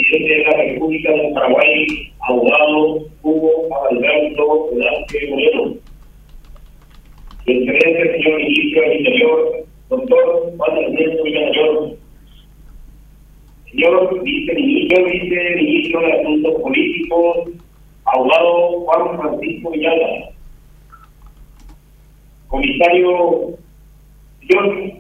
presidente de la República del Paraguay, abogado Hugo Adalberto Velázquez Moreno, su excelente señor ministro del Interior, doctor Juan Ernesto Villanueva, señor viceministro de Asuntos Políticos, abogado Juan Francisco Villada, comisario John,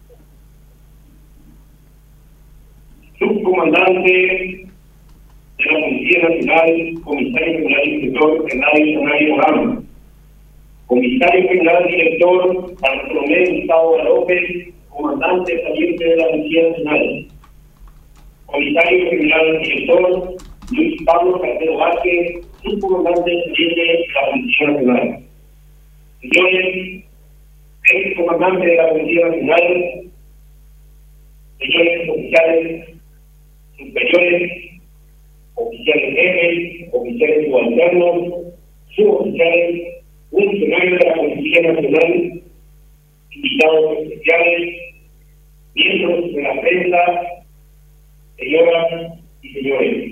subcomandante de la Policía Nacional, comisario general inspector Renadio Morano, comisario general director Bartolomé Gustavo López, comandante saliente de la Policía Nacional, comisario general director Luis Pablo Cartero Vázquez, subcomandante saliente de la Policía Nacional. Señores, ex comandante de la Policía Nacional, señores oficiales superiores, oficiales jefes, oficiales subalternos, suboficiales, funcionarios de la Policía Nacional, invitados especiales, miembros de la prensa, señoras y señores.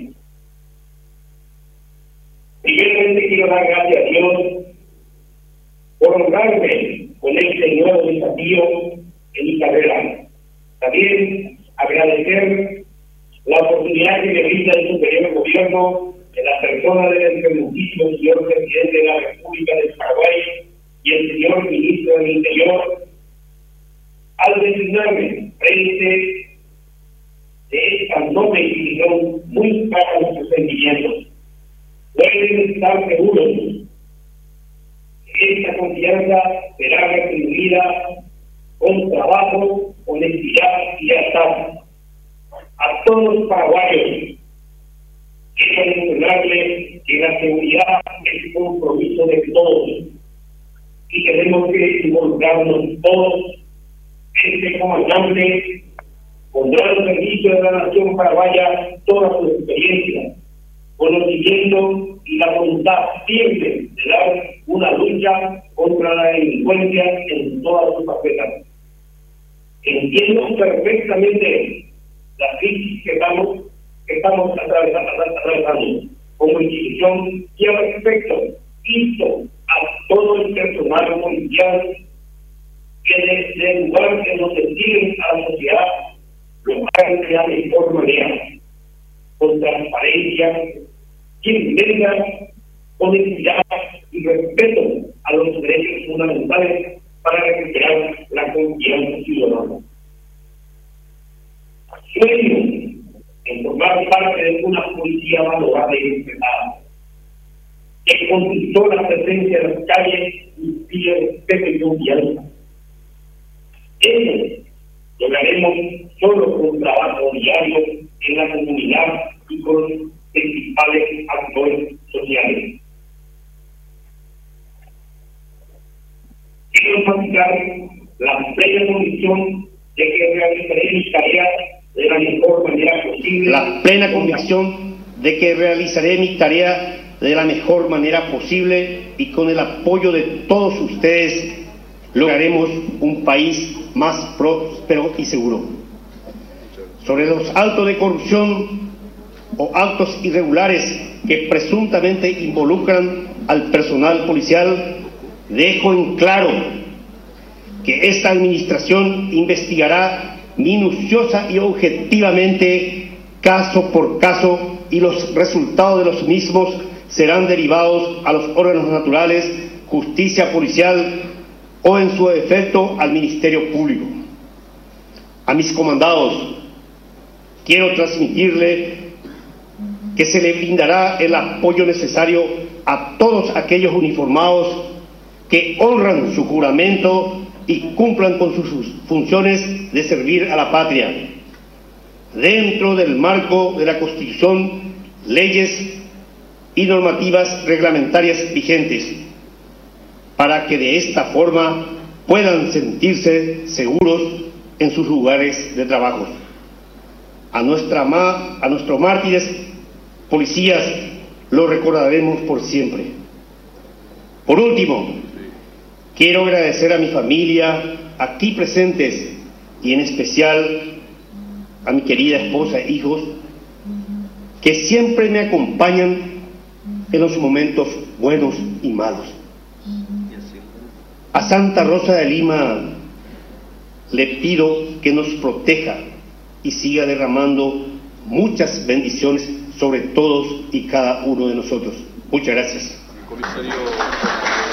Primeramente quiero dar gracias a Dios por honrarme con este nuevo desafío en mi carrera. También agradecer la oportunidad que me brinda el superior gobierno en la persona del excelentísimo señor presidente de la República del Paraguay y el señor ministro del Interior al designarme frente de esta noble institución muy cara de sus sentimientos. Pueden estar seguros que esta confianza será retribuida con trabajo, honestidad y lealtad. A todos los paraguayos quiero mencionarles que la seguridad es un compromiso de todos y tenemos que involucrarnos todos. Este comandante pondrá al servicio de la nación paraguaya toda su experiencia, conocimiento y la voluntad siempre de dar una lucha contra la delincuencia en todas sus facetas. Entiendo perfectamente la crisis que estamos atravesando como institución y al respecto insto a todo el personal policial que desde el lugar que nos sirven a la sociedad lo hagan de la mejor manera, con transparencia, quien venga con equidad y respeto a los derechos fundamentales para recuperar la confianza ciudadana. Sueño en formar parte de una policía valorada y respetada, que conquistó la presencia de las calles y pide respeto y confianza. Eso lograremos solo con trabajo diario en la comunidad y con los principales actores sociales. Quiero enfatizar la plena convicción de que realizaré mi tarea de la mejor manera posible. La plena convicción de que realizaré mi tarea de la mejor manera posible y con el apoyo de todos ustedes lograremos un país más próspero y seguro. Sobre los actos de corrupción o actos irregulares que presuntamente involucran al personal policial, dejo en claro que esta administración investigará minuciosa y objetivamente caso por caso y los resultados de los mismos serán derivados a los órganos naturales, justicia policial o en su defecto al Ministerio Público. A mis comandados quiero transmitirle que se le brindará el apoyo necesario a todos aquellos uniformados que honran su juramento y cumplan con sus funciones de servir a la patria, dentro del marco de la Constitución, leyes y normativas reglamentarias vigentes, para que de esta forma puedan sentirse seguros en sus lugares de trabajo. A nuestros mártires policías lo recordaremos por siempre. Por último, quiero agradecer a mi familia aquí presentes y en especial a mi querida esposa e hijos que siempre me acompañan en los momentos buenos y malos. A Santa Rosa de Lima le pido que nos proteja y siga derramando muchas bendiciones sobre todos y cada uno de nosotros. Muchas gracias.